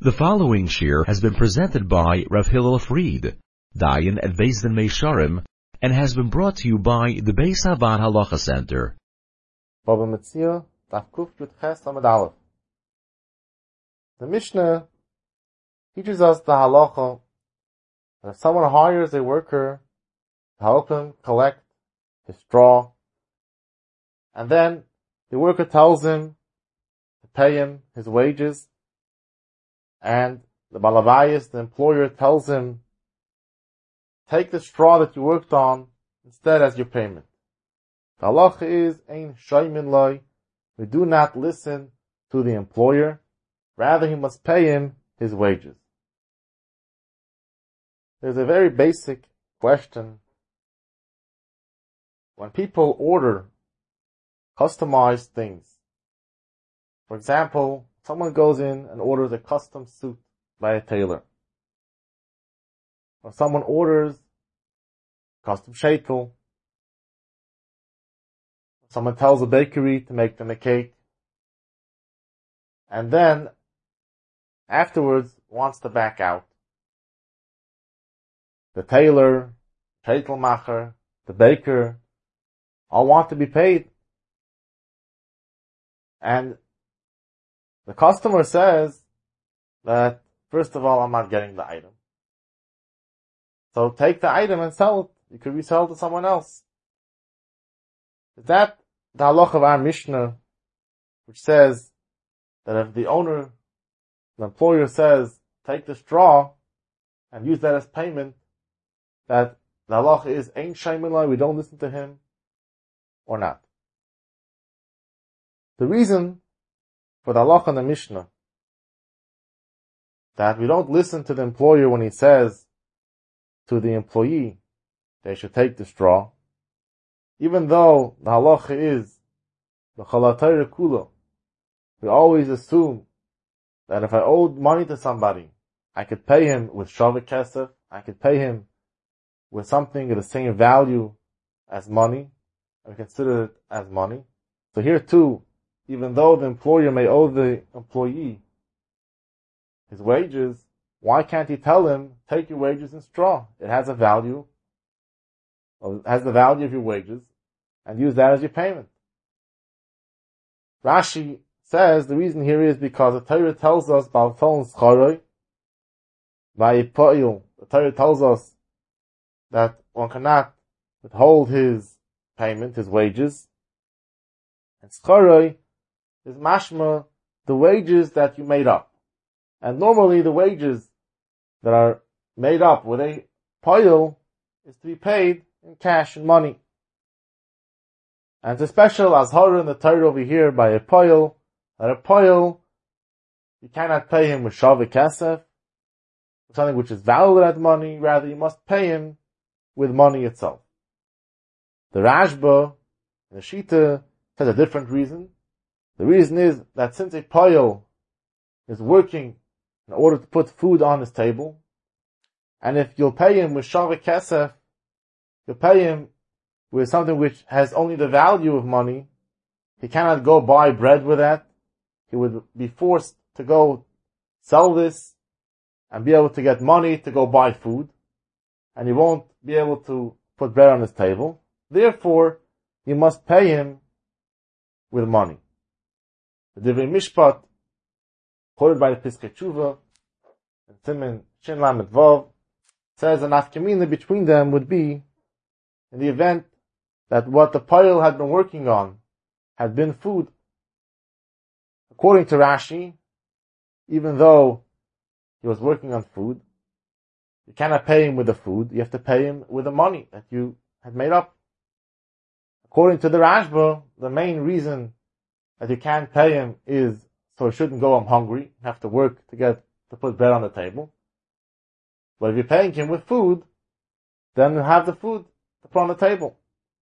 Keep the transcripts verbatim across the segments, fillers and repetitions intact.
The following shir has been presented by Rav Hillel Fried, Dayan at Beis Din Meisharim, and has been brought to you by the Beis Havan Halacha Center. Baba Metzia, Daf Kuf Yud Ches Amud Aleph. The Mishnah teaches us the halacha that if someone hires a worker to help him collect his straw, and then the worker tells him to pay him his wages, and the balavayis, the employer, tells him, take the straw that you worked on instead as your payment. The halacha is, ein shaymin loy, we do not listen to the employer, rather he must pay him his wages. There's a very basic question. When people order customized things, for example, someone goes in and orders a custom suit by a tailor, or someone orders custom sheitel, someone tells a bakery to make them a cake, and then afterwards wants to back out. The tailor, sheitelmacher, the baker, all want to be paid. And the customer says that, first of all, I'm not getting the item. So take the item and sell it. You could resell it to someone else. Is that the halacha of our Mishnah, which says that if the owner, the employer says, take the straw and use that as payment, that the halacha is ein shaymin loy, we don't listen to him, or not? The reason for the halacha in the Mishnah that we don't listen to the employer when he says to the employee they should take the straw, even though the halacha is the chalatayra kula, we always assume that if I owed money to somebody, I could pay him with shaveh kesef, I could pay him with something of the same value as money, and consider it as money. So here too, even though the employer may owe the employee his wages, why can't he tell him, take your wages in straw? It has a value, or it has the value of your wages, and use that as your payment. Rashi says the reason here is because the Torah tells us about Tolon Scharoi, by Poil, the Torah tells us that one cannot withhold his payment, his wages, and Scharoi is mashma, the wages that you made up. And normally the wages that are made up with a poil is to be paid in cash and money. And it's a special azhara in the Torah over here by a poil, that a poil, you cannot pay him with shaveh kesef, something which is valued as money, rather you must pay him with money itself. The Rashba, the Shita, has a different reason. The reason is that since a poil is working in order to put food on his table, and if you'll pay him with shaveh kesef, you'll pay him with something which has only the value of money, he cannot go buy bread with that. He would be forced to go sell this and be able to get money to go buy food, and he won't be able to put bread on his table. Therefore, you must pay him with money. The Divrei Mishpat, quoted by the Piskei Tshuva, and Siman Shin Lamed Vav, says an afkamina between them would be in the event that what the poil had been working on had been food. According to Rashi, even though he was working on food, you cannot pay him with the food, you have to pay him with the money that you had made up. According to the Rashba, the main reason that you can't pay him is so he shouldn't go home hungry, you have to work to get, to put bread on the table. But if you're paying him with food, then you have the food to put on the table.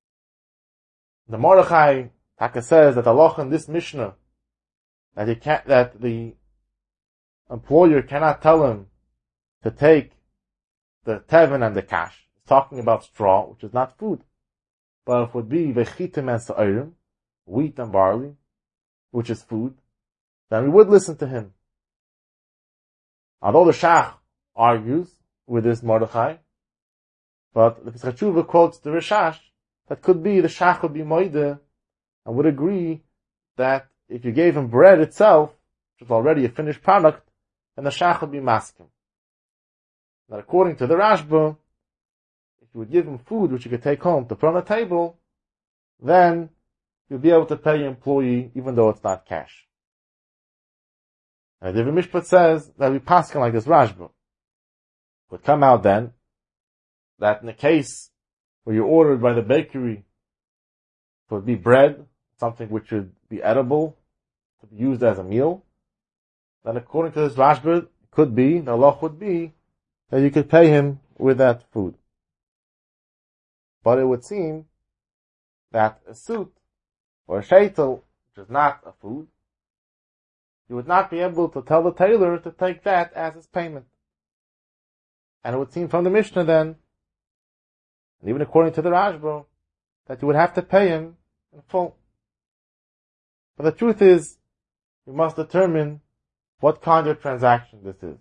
The Mordechai Taka says that Allah in this Mishnah, that he can't, that the employer cannot tell him to take the tevin and the cash. He's talking about straw, which is not food. But if it would be vechitim and sa'irim, wheat and barley, which is food, then we would listen to him. Although the Shach argues with this Mordechai, but the Pesach Tshuva quotes the Rishash that could be the Shach would be moide and would agree that if you gave him bread itself, which was already a finished product, then the Shach would be masking. That according to the Rashba, if you would give him food which you could take home to put on the table, then you'll be able to pay your employee even though it's not cash. And the Mishpat says that we pass like this Rashba. Would come out then that in the case where you're ordered by the bakery to be bread, something which would be edible, to be used as a meal, then according to this Rashba, it could be, the law would be, that you could pay him with that food. But it would seem that a suit or a sheitel, which is not a food, you would not be able to tell the tailor to take that as his payment. And it would seem from the Mishnah then, and even according to the Rashba, that you would have to pay him in full. But the truth is, you must determine what kind of transaction this is.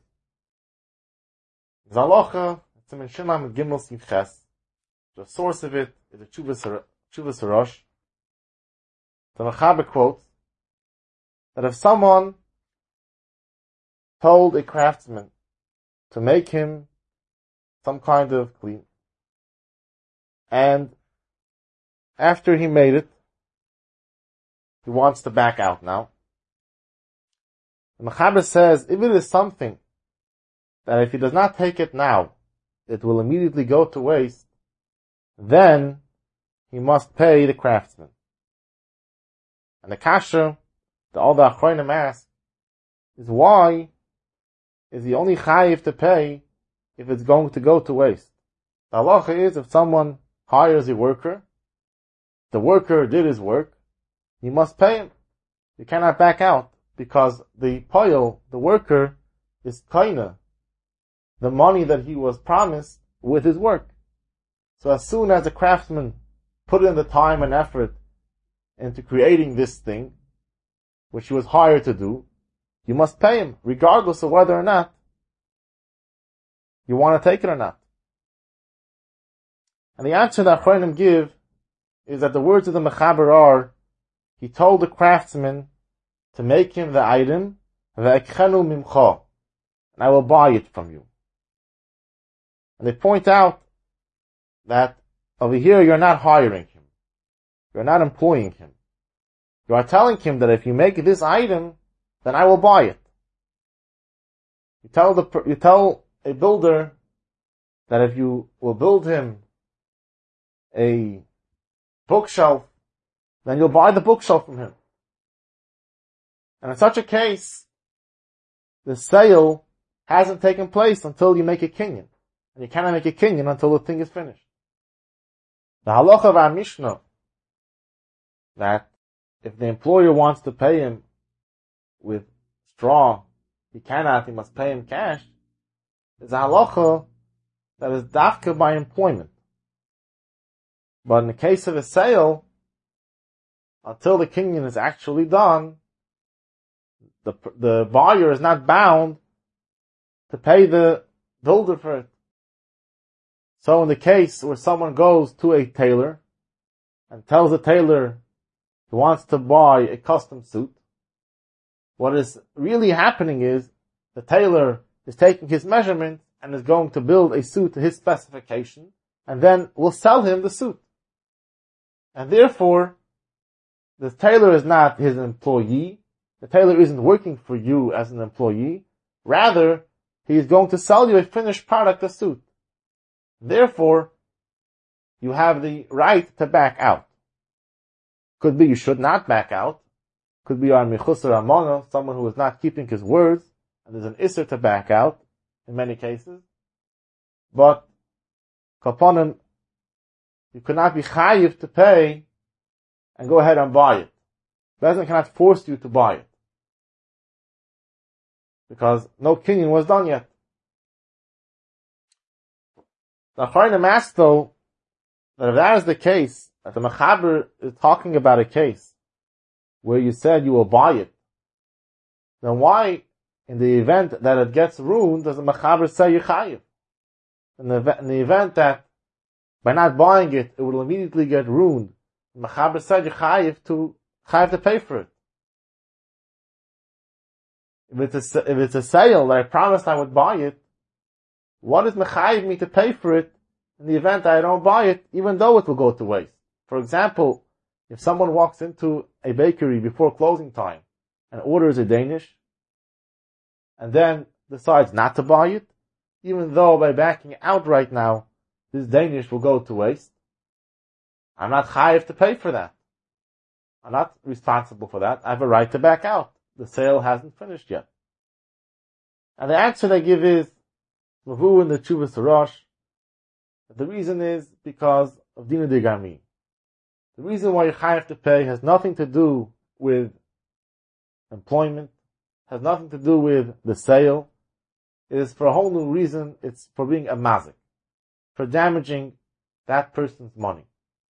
Zalocha, it's a Mishnah with Gimel Simches. The source of it is a Chuvas Harosh. The Mechaber quotes that if someone told a craftsman to make him some kind of clean, and after he made it, he wants to back out now. The Mechaber says, if it is something that if he does not take it now, it will immediately go to waste, then he must pay the craftsman. And the kasha, the all the achronim ask, is why is he only chayiv to pay if it's going to go to waste? The halacha is if someone hires a worker, the worker did his work, you must pay him. You cannot back out because the poil, the worker, is kaina, the money that he was promised with his work. So as soon as the craftsman put in the time and effort into creating this thing, which he was hired to do, you must pay him, regardless of whether or not you want to take it or not. And the answer that Achronim give is that the words of the Mechaber are, he told the craftsman to make him the item, ve'ekhenu mimcha, and I will buy it from you. And they point out that over here you're not hiring him. You're not employing him. You are telling him that if you make this item, then I will buy it. You tell the, you tell a builder that if you will build him a bookshelf, then you'll buy the bookshelf from him. And in such a case, the sale hasn't taken place until you make a kinyan. And you cannot make a kinyan until the thing is finished. The halacha of our Mishnah, that if the employer wants to pay him with straw, he cannot, he must pay him cash, is a halacha that is dafka by employment. But in the case of a sale, until the kinyan is actually done, the the buyer is not bound to pay the builder for it. So in the case where someone goes to a tailor and tells the tailor he wants to buy a custom suit, what is really happening is the tailor is taking his measurement and is going to build a suit to his specification and then will sell him the suit. And therefore, the tailor is not his employee. The tailor isn't working for you as an employee. Rather, he is going to sell you a finished product, a suit. Therefore, you have the right to back out. Could be you should not back out. Could be on Mechusar Amona, someone who is not keeping his words, and there's an Isser to back out, in many cases. But, Kaponim, you could not be chayiv to pay and go ahead and buy it. Bezin cannot force you to buy it. Because no kinyan was done yet. The Achronim asked though, that if that is the case, that the Mechaber is talking about a case where you said you will buy it, then why in the event that it gets ruined, does the Mechaber say Yechayiv? In the, in the event that by not buying it, it will immediately get ruined, the Mechaber said Yechayiv to Chayiv to pay for it. If it's a, if it's a sale that I promised I would buy it, what is Mechayiv me to pay for it in the event that I don't buy it, even though it will go to waste? For example, if someone walks into a bakery before closing time and orders a Danish, and then decides not to buy it, even though by backing out right now, this Danish will go to waste, I'm not chayiv to pay for that. I'm not responsible for that. I have a right to back out. The sale hasn't finished yet. And the answer they give is, Mavu in the Tshuvas Rosh, the reason is because of Dina de Garmi. The reason why you chayiv to pay has nothing to do with employment, has nothing to do with the sale. It is for a whole new reason. It's for being a mazik, for damaging that person's money.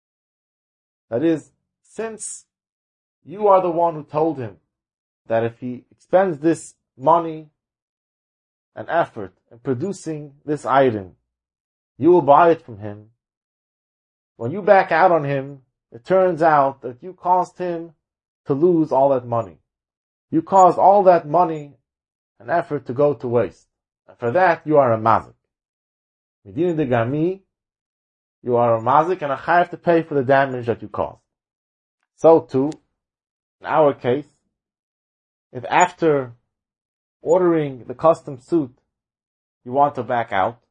That is, since you are the one who told him that if he expends this money and effort in producing this item, you will buy it from him. When you back out on him, it turns out that you caused him to lose all that money. You caused all that money and effort to go to waste. And for that, you are a mazik. Medina de Gami, you are a mazik and a chayav to pay for the damage that you caused. So too, in our case, if after ordering the custom suit, you want to back out,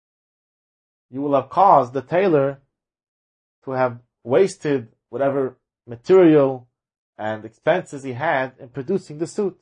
you will have caused the tailor to have wasted whatever material and expenses he had in producing the suit.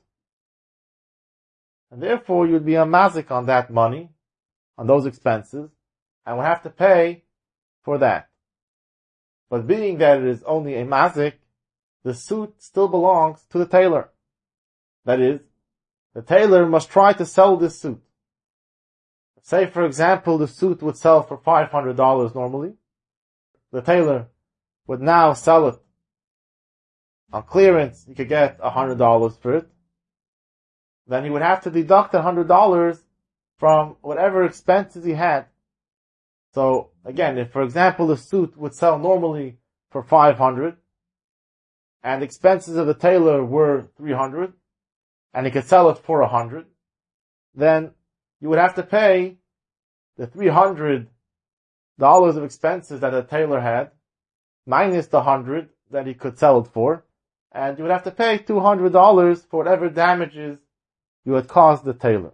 And therefore, you'd be a mazik on that money, on those expenses, and will have to pay for that. But being that it is only a mazik, the suit still belongs to the tailor. That is, the tailor must try to sell this suit. Say, for example, the suit would sell for five hundred dollars normally. The tailor would now sell it on clearance. He could get one hundred dollars for it. Then he would have to deduct one hundred dollars from whatever expenses he had. So, again, if, for example, the suit would sell normally for five hundred dollars, and the expenses of the tailor were three hundred dollars, and he could sell it for one hundred dollars, then you would have to pay the three hundred dollars of expenses that the tailor had, minus the one hundred dollars that he could sell it for, and you would have to pay two hundred dollars for whatever damages you had caused the tailor.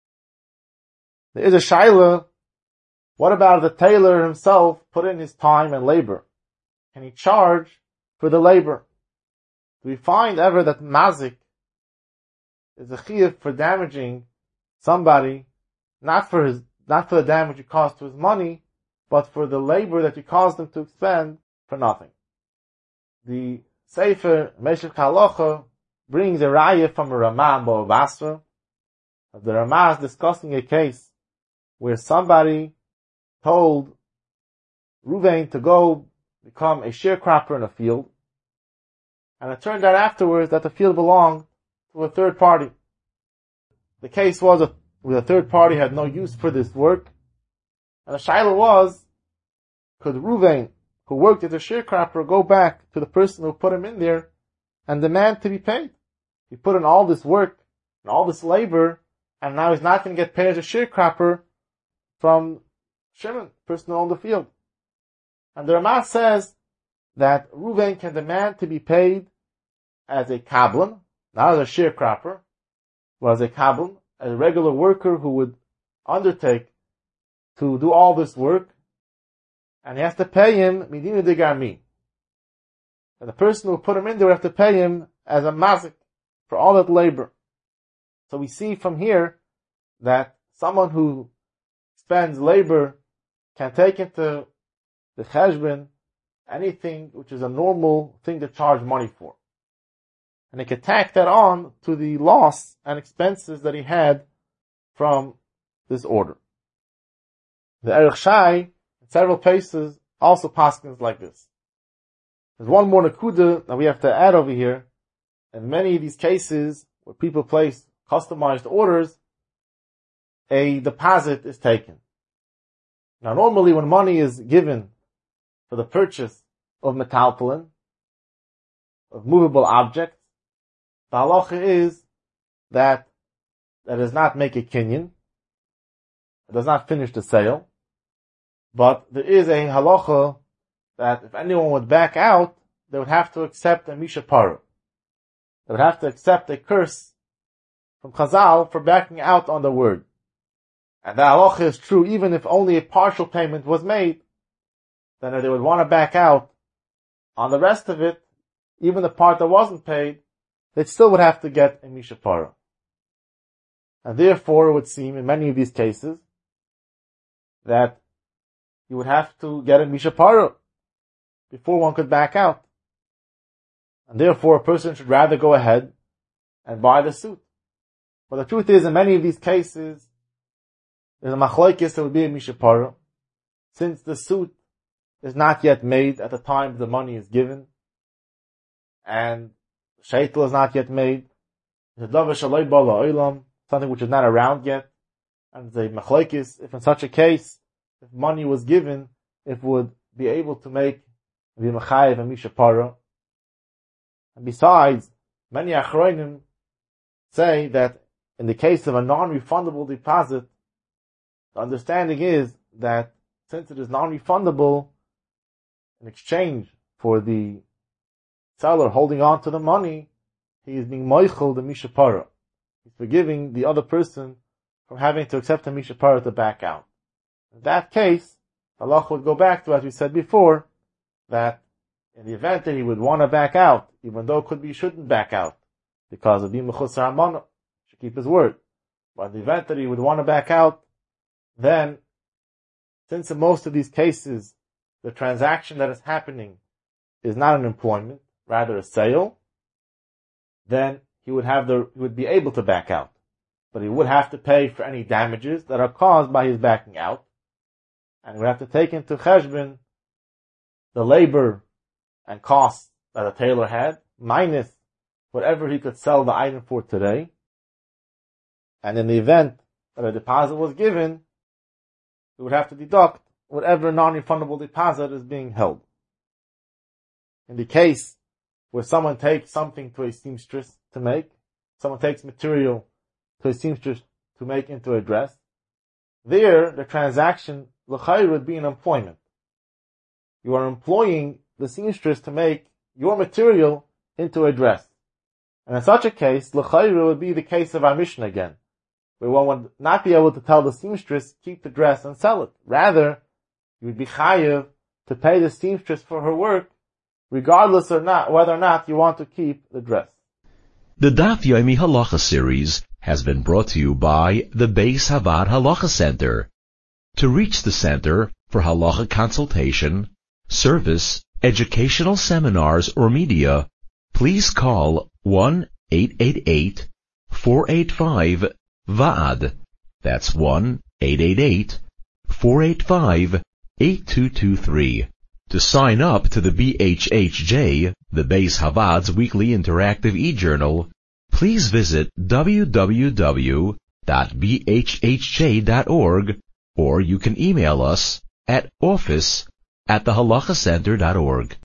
There is a shaila, what about if the tailor himself put in his time and labor? Can he charge for the labor? Do we find ever that mazik is a chiyuv for damaging somebody, not for his, not for the damage you caused to his money, but for the labor that you caused him to expend for nothing? The Sefer Meshech Halacha brings a raya from a Ramah in Bava Basra. The Ramah is discussing a case where somebody told Ruvain to go become a sharecropper in a field, and it turned out afterwards that the field belonged to a third party. The case was that the third party had no use for this work, and the shaila was, could Ruvain, who worked as a sharecropper, go back to the person who put him in there and demand to be paid? He put in all this work and all this labor, and now he's not going to get paid as a sharecropper from Shimon, the person who owned the field. And the Ramah says that Ruvain can demand to be paid as a kablan, not as a sharecropper, but as a kablan, a regular worker who would undertake to do all this work, and he has to pay him midina de garmi. And the person who put him in there would have to pay him as a mazik for all that labor. So we see from here that someone who spends labor can take into the cheshbon anything which is a normal thing to charge money for. And he can tack that on to the loss and expenses that he had from this order. The Erech Shai, in several places, also paskins like this. There's one more nakuda that we have to add over here. In many of these cases where people place customized orders, a deposit is taken. Now normally when money is given for the purchase of metaltalin, of movable objects, the halacha is that that does not make a kinyan, it does not finish the sale, but there is a halacha that if anyone would back out, they would have to accept a mishapara. They would have to accept a curse from Chazal for backing out on the word. And the halacha is true even if only a partial payment was made, then if they would want to back out on the rest of it, even the part that wasn't paid, they still would have to get a mishapara. And therefore it would seem in many of these cases that you would have to get a mishapara before one could back out. And therefore a person should rather go ahead and buy the suit. But the truth is, in many of these cases, there's a machlokes, there would be a mishapara, since the suit is not yet made at the time the money is given, and sheitel is not yet made, something which is not around yet, and the machlokes, if in such a case, if money was given, it would be able to make the mechayev a mishapara. And besides, many achronim say that in the case of a non-refundable deposit, the understanding is that since it is non-refundable, in exchange for the seller holding on to the money, he is being moichel the mishapara. He's forgiving the other person from having to accept a mishapara to back out. In that case, Allah would go back to, as we said before, that in the event that he would want to back out, even though it could be he shouldn't back out, because of the mechusar hamana, should keep his word. But in the event that he would want to back out, then, since in most of these cases, the transaction that is happening is not an employment, rather a sale, then he would have the, he would be able to back out. But he would have to pay for any damages that are caused by his backing out, and he would have to take into cheshbon the labor and costs that a tailor had, minus whatever he could sell the item for today. And in the event that a deposit was given, he would have to deduct whatever non-refundable deposit is being held. In the case where someone takes something to a seamstress to make, someone takes material to a seamstress to make into a dress, there the transaction l'chayr would be an employment. You are employing the seamstress to make your material into a dress. And in such a case, l'chayr would be the case of our Mishnah again, where one would not be able to tell the seamstress, keep the dress and sell it. Rather, you would be chayiv to pay the seamstress for her work, regardless or not, whether or not you want to keep the dress. The Daf Yomi Halacha series has been brought to you by the Beis Havad Halacha Center. To reach the center for halacha consultation, service, educational seminars, or media, please call one eight eight eight, four eight five, V A D. That's one eight eight eight, four eight five, eight two two three. To sign up to the B H H J, the Beis Havad's weekly interactive e-journal, please visit w w w dot b h h j dot org, or you can email us at office at the halacha center dot org.